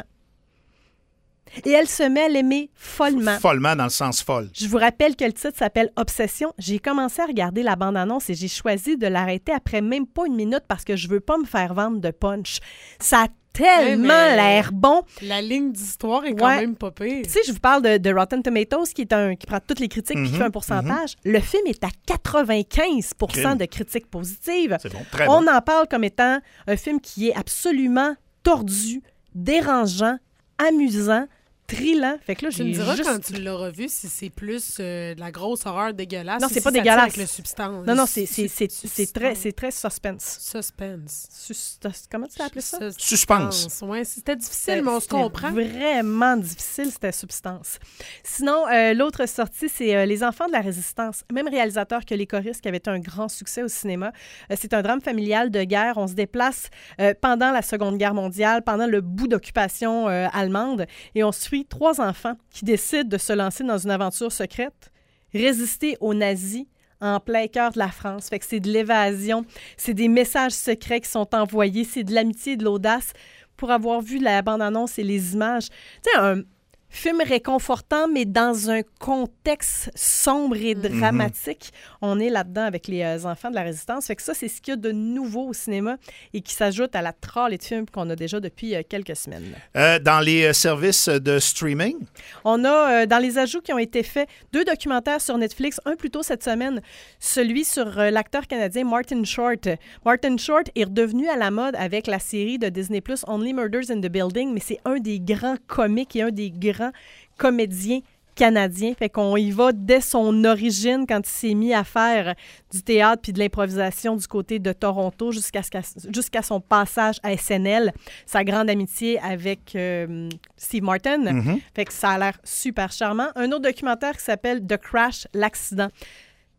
Et elle se met à l'aimer follement. Follement dans le sens folle. Je vous rappelle que le titre s'appelle Obsession. J'ai commencé à regarder la bande-annonce et j'ai choisi de l'arrêter après même pas une minute parce que je veux pas me faire vendre de punch. Ça a tellement mais- l'air bon. La ligne d'histoire est quand Ouais. même pas pire. Tu sais, je vous parle de, de Rotten Tomatoes, qui est un qui prend toutes les critiques puis qui Mhm, fait un pourcentage. Le film est à quatre-vingt-quinze pour cent Crime. de critiques positives. C'est bon, très On bon. en parle comme étant un film qui est absolument tordu, dérangeant, amusant, thrillant. Fait que là, Tu j'ai me diras juste... quand tu l'auras vu si c'est plus euh, de la grosse horreur dégueulasse. Non, ou c'est si pas ça tient dégueulasse. Avec le substance. Non, non, c'est, c'est, c'est, Su- c'est très, c'est très suspense. Suspense. Sus- comment tu l'as appelé ça? Suspense. Ouais, c'était difficile, mais on se C'était comprend. Vraiment difficile, c'était substance. Sinon, euh, l'autre sortie, c'est euh, Les Enfants de la Résistance. Même réalisateur que Les Choristes, qui avait été un grand succès au cinéma. Euh, c'est un drame familial de guerre. On se déplace euh, pendant la Seconde Guerre mondiale, pendant le bout d'occupation euh, allemande, et on suit trois enfants qui décident de se lancer dans une aventure secrète, résister aux nazis en plein cœur de la France. Fait que c'est de l'évasion, c'est des messages secrets qui sont envoyés, c'est de l'amitié et de l'audace. Pour avoir vu la bande-annonce et les images, tu sais, un film réconfortant, mais dans un contexte sombre et dramatique. On est là-dedans avec les euh, enfants de la Résistance. Fait que ça, c'est ce qu'il y a de nouveau au cinéma et qui s'ajoute à la tralée de films qu'on a déjà depuis euh, quelques semaines. Euh, dans les euh, services de streaming, On a, euh, dans les ajouts qui ont été faits, deux documentaires sur Netflix, un plus tôt cette semaine, celui sur euh, l'acteur canadien Martin Short. Martin Short est redevenu à la mode avec la série de Disney plus, Only Murders in the Building, mais c'est un des grands comiques et un des grands comédiens canadien. Fait qu'on y va dès son origine quand il s'est mis à faire du théâtre puis de l'improvisation du côté de Toronto jusqu'à, ce qu'à- jusqu'à son passage à S N L, sa grande amitié avec euh, Steve Martin. Mhm. Fait que ça a l'air super charmant. Un autre documentaire qui s'appelle The Crash, l'accident.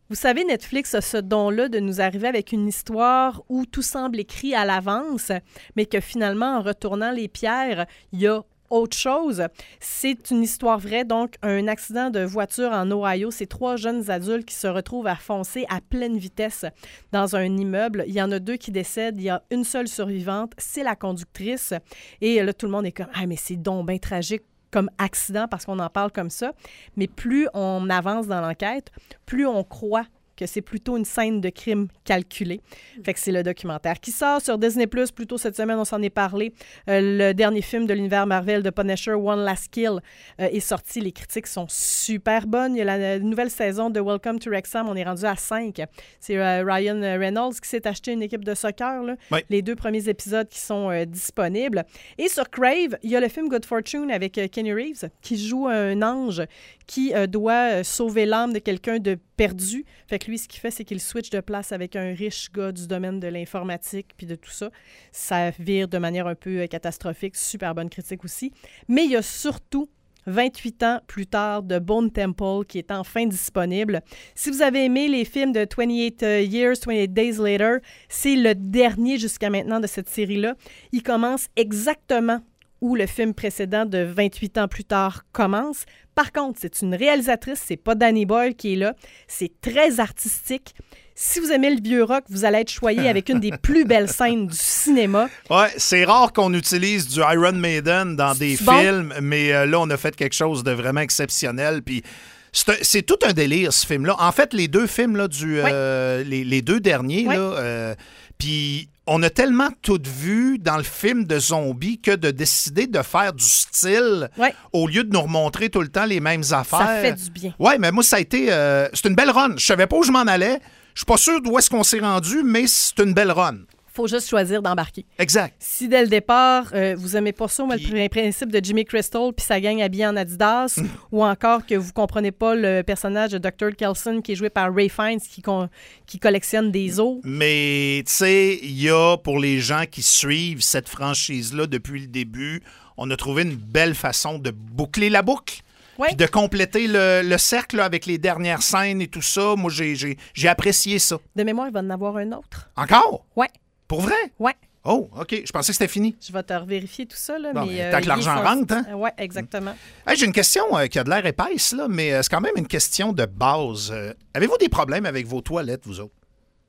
Vous savez, Netflix a ce don-là de nous arriver avec une histoire où tout semble écrit à l'avance, mais que finalement, en retournant les pierres, il y a autre chose. C'est une histoire vraie, donc un accident de voiture en Ohio. C'est trois jeunes adultes qui se retrouvent à foncer à pleine vitesse dans un immeuble. Il y en a deux qui décèdent. Il y a une seule survivante. C'est la conductrice. Et là, tout le monde est comme « Ah, mais c'est donc bien tragique comme accident parce qu'on en parle comme ça. » Mais plus on avance dans l'enquête, plus on croit que c'est plutôt une scène de crime calculée. Fait que c'est le documentaire qui sort sur Disney plus. Plus tôt cette semaine, on s'en est parlé. Euh, le dernier film de l'univers Marvel de Punisher, One Last Kill, euh, est sorti. Les critiques sont super bonnes. Il y a la, la nouvelle saison de Welcome to Wrexham. On est rendu à cinq. C'est euh, Ryan Reynolds qui s'est acheté une équipe de soccer. Là. Oui. Les deux premiers épisodes qui sont euh, disponibles. Et sur Crave, il y a le film Good Fortune avec euh, Kenny Reeves qui joue un ange qui euh, doit euh, sauver l'âme de quelqu'un de perdu. Fait que lui, ce qu'il fait, c'est qu'il switch de place avec un riche gars du domaine de l'informatique puis de tout ça. Ça vire de manière un peu euh, catastrophique. Super bonne critique aussi. Mais il y a surtout vingt-huit ans plus tard de Bone Temple qui est enfin disponible. Si vous avez aimé les films de vingt-huit Years, vingt-huit Days Later, c'est le dernier jusqu'à maintenant de cette série-là. Il commence exactement où le film précédent de vingt-huit ans plus tard commence. Par contre, c'est une réalisatrice, c'est pas Danny Boyle qui est là. C'est très artistique. Si vous aimez le vieux rock, vous allez être choyé avec une des plus belles scènes du cinéma. Ouais, c'est rare qu'on utilise du Iron Maiden dans des bon? films, mais euh, là, on a fait quelque chose de vraiment exceptionnel. Puis c'est, un, c'est tout un délire, ce film-là. En fait, les deux films, là, du, euh, les, les deux derniers, ouais. là, euh, puis on a tellement tout vu dans le film de zombies que de décider de faire du style ouais. au lieu de nous remontrer tout le temps les mêmes affaires. Ça fait du bien. Oui, mais moi, ça a été... Euh, c'est une belle run. Je savais pas où je m'en allais. Je suis pas sûr d'où est-ce qu'on s'est rendu, mais c'est une belle run. Faut juste choisir d'embarquer. Exact. Si dès le départ, euh, vous aimez pas ça, moi, puis... le principe de Jimmy Crystal puis sa gang habillée en Adidas, mm. ou encore que vous comprenez pas le personnage de docteur Kelson qui est joué par Ray Fiennes qui, con... qui collectionne des os. Mais, tu sais, il y a, pour les gens qui suivent cette franchise-là depuis le début, on a trouvé une belle façon de boucler la boucle. Oui. Puis de compléter le, le cercle là, avec les dernières scènes et tout ça. Moi, j'ai, j'ai, j'ai apprécié ça. De mémoire, il va en avoir un autre. Encore? Oui. Pour vrai? Oui. Oh, OK. Je pensais que c'était fini. Je vais te revérifier tout ça. Là, bon, mais, mais euh, tant que l'argent rentre, hein? Oui, exactement. Mmh. Hey, j'ai une question euh, qui a de l'air épaisse, là, mais euh, c'est quand même une question de base. Euh, avez-vous des problèmes avec vos toilettes, vous autres?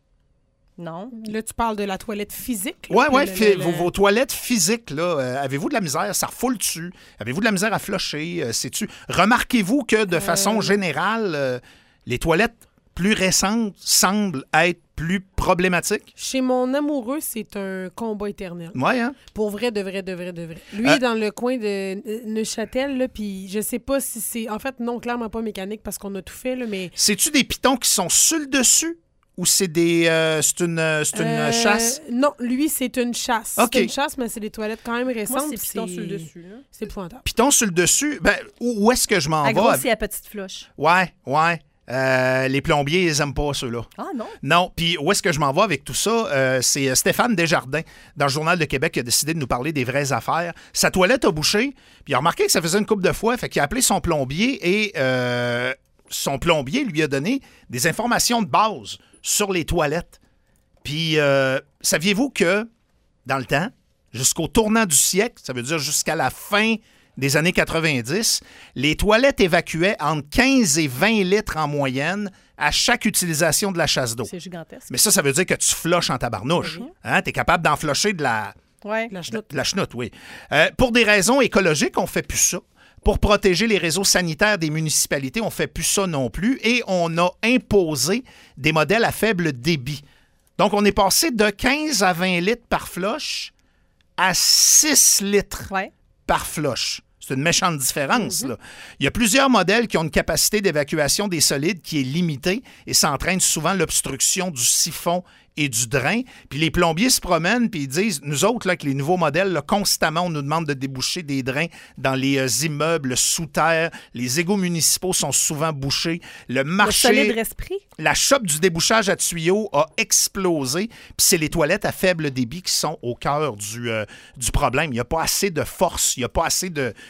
Non. Là, tu parles de la toilette physique. Oui, oui, le, fi- le, vos, le... vos toilettes physiques, là, euh, avez-vous de la misère? Ça refoule dessus? Avez-vous de la misère à flusher? Euh, sais-tu? Remarquez-vous que, de façon euh... générale, euh, les toilettes plus récentes semblent être plus problématiques? Chez mon amoureux, c'est un combat éternel. Oui, hein? Pour vrai, de vrai, de vrai, de vrai. Lui, euh... dans le coin de Neuchâtel, là, puis je sais pas si c'est... En fait, non, clairement pas mécanique parce qu'on a tout fait, là, mais... C'est-tu des pitons qui sont sur le dessus? Ou c'est des euh, c'est une, c'est une euh, chasse? Non, lui, c'est une chasse. Okay. C'est une chasse, mais c'est des toilettes quand même récentes. Moi, c'est piton sur le dessus. Là. C'est épouvantable. Piton sur le dessus? Ben, où, où est-ce que je m'en vais? À gros, c'est à petite floche. Ouais, ouais. Euh, les plombiers, ils aiment pas ceux-là. Ah non? Non. Puis où est-ce que je m'en vais avec tout ça? Euh, c'est Stéphane Desjardins, dans le Journal de Québec, qui a décidé de nous parler des vraies affaires. Sa toilette a bouché, puis il a remarqué que ça faisait une couple de fois, fait qu'il a appelé son plombier et euh, son plombier lui a donné des informations de base sur les toilettes. Puis, euh, saviez-vous que, dans le temps, jusqu'au tournant du siècle, ça veut dire jusqu'à la fin des années quatre-vingt-dix, les toilettes évacuaient entre quinze et vingt litres en moyenne à chaque utilisation de la chasse d'eau. C'est gigantesque. Mais ça, ça veut dire que tu flushes en tabarnouche. Mm-hmm. Hein? Tu es capable d'en flusher de la... Ouais. La chenoute. De la chenoute, oui. Euh, pour des raisons écologiques, on ne fait plus ça. Pour protéger les réseaux sanitaires des municipalités, on ne fait plus ça non plus. Et on a imposé des modèles à faible débit. Donc, on est passé de quinze à vingt litres par flush à six litres ouais. par flush. C'est une méchante différence. Mm-hmm. Là. Il y a plusieurs modèles qui ont une capacité d'évacuation des solides qui est limitée et ça entraîne souvent l'obstruction du siphon et du drain. Puis les plombiers se promènent puis ils disent, nous autres, là, avec les nouveaux modèles, là, constamment, on nous demande de déboucher des drains dans les euh, immeubles sous terre. Les égouts municipaux sont souvent bouchés. Le marché... Le solide reste-pris. La shop du débouchage à tuyaux a explosé. Puis c'est les toilettes à faible débit qui sont au cœur du, euh, du problème. Il n'y a pas assez de force, il n'y a pas assez de,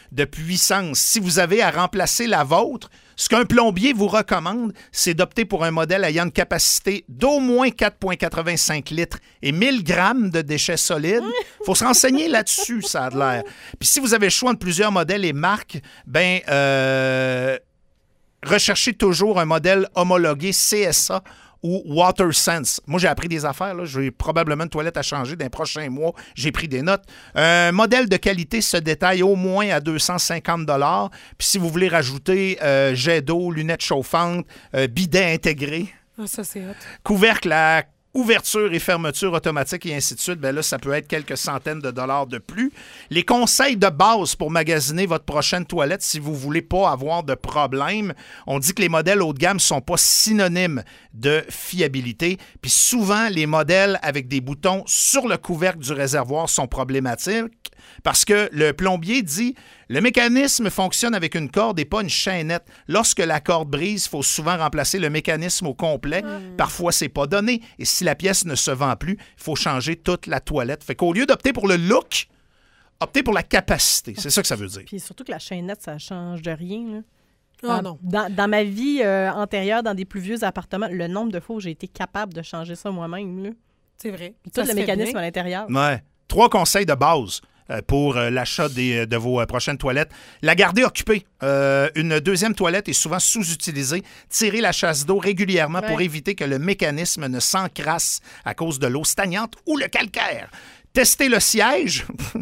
de puissance. Si vous avez à remplacer la vôtre, ce qu'un plombier vous recommande, c'est d'opter pour un modèle ayant une capacité d'au moins quatre virgule quatre-vingt-cinq litres et mille grammes de déchets solides. Il faut se renseigner là-dessus, ça a de l'air. Puis si vous avez le choix de plusieurs modèles et marques, ben euh, recherchez toujours un modèle homologué C S A ou WaterSense. Moi, j'ai appris des affaires. Là. J'ai probablement une toilette à changer dans les prochains mois. J'ai pris des notes. Un modèle de qualité se détaille au moins à deux cent cinquante dollars. Puis si vous voulez rajouter euh, jet d'eau, lunettes chauffantes, euh, bidet intégré, ah, ça, c'est hot. couvercle à ouverture et fermeture automatique et ainsi de suite, bien là, ça peut être quelques centaines de dollars de plus. Les conseils de base pour magasiner votre prochaine toilette, si vous ne voulez pas avoir de problème, on dit que les modèles haut de gamme ne sont pas synonymes de fiabilité. Puis souvent, les modèles avec des boutons sur le couvercle du réservoir sont problématiques parce que le plombier dit « Le mécanisme fonctionne avec une corde et pas une chaînette. Lorsque la corde brise, il faut souvent remplacer le mécanisme au complet. Mmh. Parfois, c'est pas donné. Et si la pièce ne se vend plus, il faut changer toute la toilette. » Fait qu'au lieu d'opter pour le look, optez pour la capacité. C'est ça que ça veut dire. Puis surtout que la chaînette, ça change de rien. Là. Ah, non. Dans, dans ma vie euh, antérieure, dans des plus vieux appartements, le nombre de fois où j'ai été capable de changer ça moi-même. Là. C'est vrai. Tout Ça le se mécanisme fait bien. à l'intérieur. Ouais. Trois conseils de base euh, pour euh, l'achat des, de vos euh, prochaines toilettes. La garder occupée. Euh, une deuxième toilette est souvent sous-utilisée. Tirez la chasse d'eau régulièrement Ouais. pour éviter que le mécanisme ne s'encrasse à cause de l'eau stagnante ou le calcaire. Testez le siège.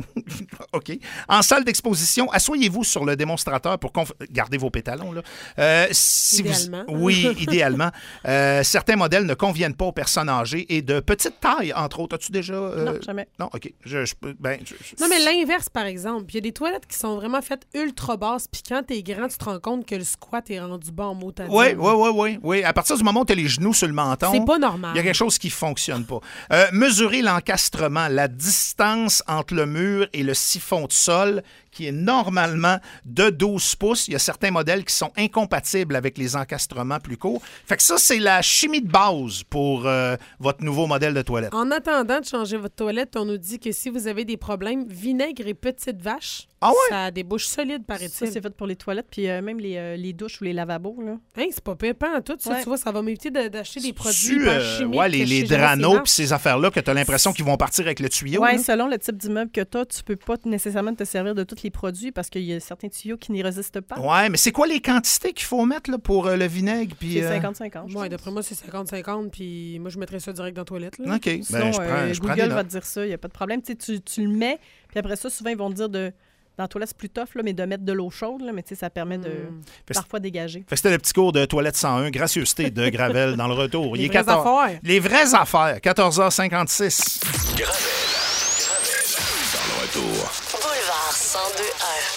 OK. En salle d'exposition, asseyez-vous sur le démonstrateur pour conf... garder vos pétalons. Là. Euh, si Idéalement. Vous... Oui, idéalement. Euh, certains modèles ne conviennent pas aux personnes âgées et de petite taille, entre autres. As-tu déjà... euh, Non, jamais. Non, OK. Je, je, ben, je- je- Non, mais l'inverse, par exemple. Il y a des toilettes qui sont vraiment faites ultra basses, puis quand t'es grand, tu te rends compte que le squat est rendu bas en mot à dire. Oui, oui, oui, oui, oui. À partir du moment où tu as les genoux sur le menton, C'est pas normal. il y a quelque chose qui ne fonctionne pas. Euh, mesurez l'encastrement, la distance entre le mur et le siphon de sol, qui est normalement de douze pouces. Il y a certains modèles qui sont incompatibles avec les encastrements plus courts. Fait que ça, c'est la chimie de base pour euh, votre nouveau modèle de toilette. En attendant de changer votre toilette, on nous dit que si vous avez des problèmes, vinaigre et petite vache, Ah ouais? ça a des bouches solides, Ça, paraît-il. c'est fait pour les toilettes, puis euh, même les, euh, les douches ou les lavabos. Là. Hein, c'est pas pépant, tout ça, Ouais. tu vois, ça va m'éviter de- d'acheter des produits Tu, hyper euh, chimiques. ouais, les, que je les sais jamais dranos c'est puis ces affaires-là que tu as l'impression qu'ils vont partir avec le tuyau. Oui, là. selon le type d'immeuble que tu as, tu peux pas nécessairement te servir de tous les produits parce qu'il y a certains tuyaux qui n'y résistent pas. Ouais, mais c'est quoi les quantités qu'il faut mettre là, pour euh, le vinaigre? Puis, C'est euh, cinquante cinquante. Ouais, d'après moi, c'est cinquante cinquante, puis moi, je mettrais ça direct dans la toilette. Là. OK. Ben, Sinon, je prends, euh, je prends des Google va notes. te dire ça, il n'y a pas de problème. Tu, sais, tu, tu le mets, puis après ça, souvent, ils vont te dire de. Dans la toilette, c'est plus tough, là, mais de mettre de l'eau chaude, là, mais tu sais, ça permet de Mm. Fait- parfois dégager. Fait que c'était le petit cours de Toilette cent un, gracieuseté de Gravel dans le retour. Les Il est vraies quatorze affaires. Les vraies affaires, quatorze heures cinquante-six. Gravel. Gravel. Dans le retour. Boulevard cent deux un.